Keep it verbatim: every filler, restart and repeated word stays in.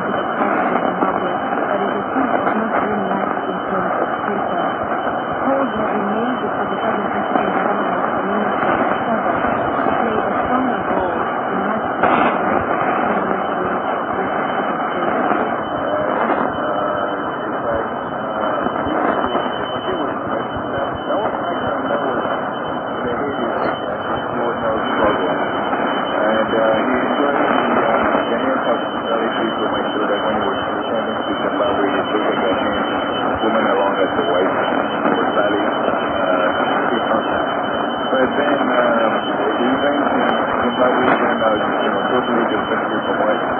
into the culture of Zimbabwe, but it is seen as not really nice in terms of paper. Calls have been made for the Southern African Development Community, SADC, to play a stronger role in maximizing financial But then, um, the events in Zimbabwe turned out, you know, totally different from what